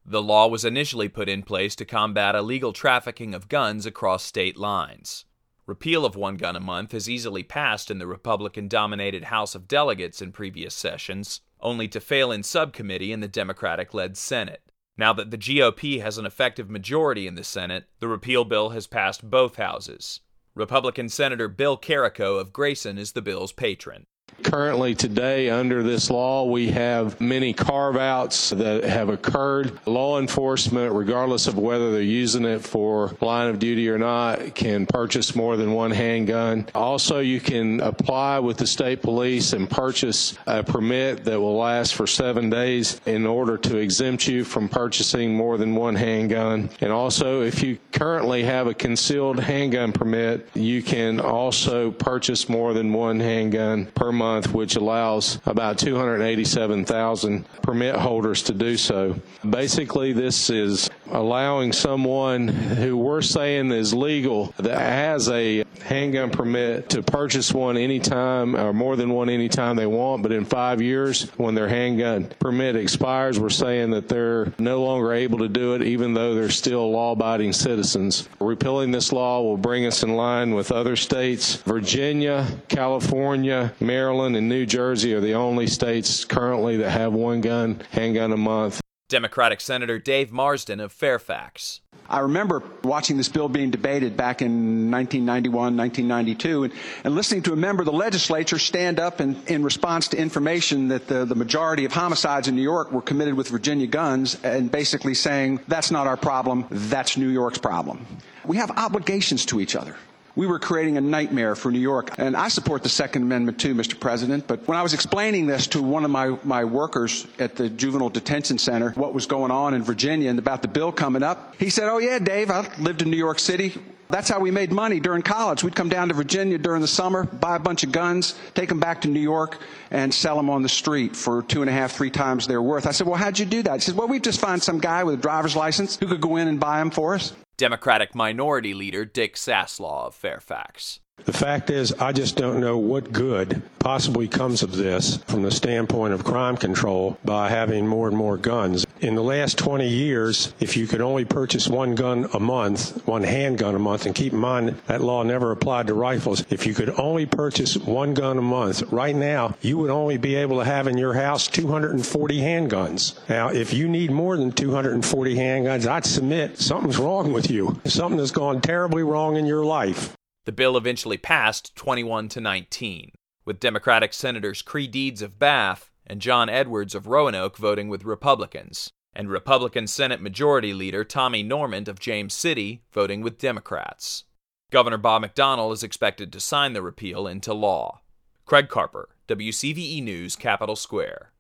The law was initially put in place to combat illegal trafficking of guns across state lines. Repeal of one gun a month has easily passed in the Republican-dominated House of Delegates in previous sessions, only to fail in subcommittee in the Democratic-led Senate. Now that the GOP has an effective majority in the Senate, the repeal bill has passed both houses. Republican Senator Bill Carrico of Grayson is the bill's patron. Currently today, under this law, we have many carve-outs that have occurred. Law enforcement, regardless of whether they're using it for line of duty or not, can purchase more than one handgun. Also, you can apply with the state police and purchase a permit that will last for 7 days in order to exempt you from purchasing more than one handgun. And also, if you currently have a concealed handgun permit, you can also purchase more than one handgun per month, which allows about 287,000 permit holders to do so. Basically, this is allowing someone who we're saying is legal, that has a handgun permit, to purchase one anytime or more than one anytime they want, but in 5 years, when their handgun permit expires, we're saying that they're no longer able to do it, even though they're still law-abiding citizens. Repealing this law will bring us in line with other states. Virginia, California, Maryland, and New Jersey are the only states currently that have one handgun a month. Democratic Senator Dave Marsden of Fairfax. I remember watching this bill being debated back in 1991, 1992, and listening to a member of the legislature stand up in response to information that the majority of homicides in New York were committed with Virginia guns, and basically saying, that's not our problem, that's New York's problem. We have obligations to each other. We were creating a nightmare for New York. And I support the Second Amendment too, Mr. President. But when I was explaining this to one of my workers at the Juvenile Detention Center, what was going on in Virginia and about the bill coming up, he said, "Oh yeah, Dave, I lived in New York City. That's how we made money during college. We'd come down to Virginia during the summer, buy a bunch of guns, take them back to New York, and sell them on the street for 2.5, 3 times their worth." I said, "Well, how'd you do that?" He said, "Well, we'd just find some guy with a driver's license who could go in and buy them for us." Democratic Minority Leader Dick Saslaw of Fairfax. The fact is, I just don't know what good possibly comes of this from the standpoint of crime control by having more and more guns. In the last 20 years, if you could only purchase one gun a month, one handgun a month, and keep in mind that law never applied to rifles, if you could only purchase one gun a month, right now, you would only be able to have in your house 240 handguns. Now, if you need more than 240 handguns, I'd submit something's wrong with you. Something has gone terribly wrong in your life. The bill eventually passed 21-19, with Democratic Senators Cree Deeds of Bath and John Edwards of Roanoke voting with Republicans, and Republican Senate Majority Leader Tommy Normand of James City voting with Democrats. Governor Bob McDonnell is expected to sign the repeal into law. Craig Carper, WCVE News, Capitol Square.